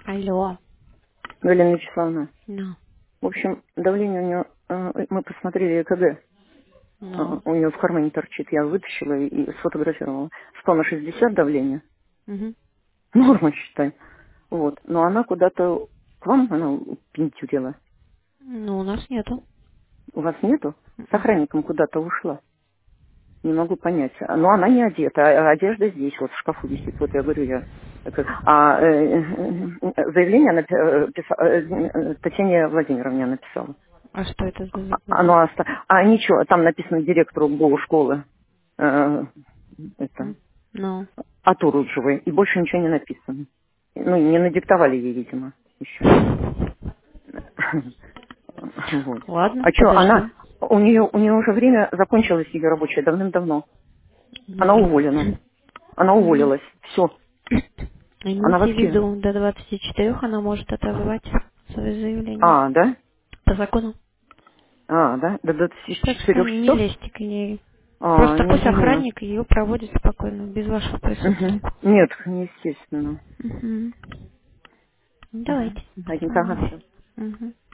Алло. Галина Вячеславовна. Ну. В общем, давление у нее, мы посмотрели ЭКГ. Ну. У нее в кармане торчит. Я вытащила и сфотографировала. 100/60 давление. Угу. Норма, считай. Вот. Но она куда-то к вам, она пентюрила. Ну, у нас нету. У вас нету? С Мгм. охранником куда-то ушла. Не могу понять. Но она не одета, а одежда здесь, вот в шкафу висит. Вот я говорю, заявление Татьяне Владимировне написала. А что это за заявление? Оно ничего, там написано директору ГОУ школы, это, Ну. от Уруджевой, и больше ничего не написано. Ну, не надиктовали ей, видимо, еще. Вот. Ладно, А что, подождем. у нее уже время закончилось, ее рабочее, давным-давно. Она уволена. Она Угу. уволилась. Все. Она Имейте в вообще... виду, до 24 она может отозвать свое заявление. Да? По закону. Да? До Так что 24 не часов? лезьте к ней. Просто Не пусть знаю. охранник ее проводит спокойно, без вашего присутствия. Нет, неестественно. Угу. Давайте. Ага, все. Угу.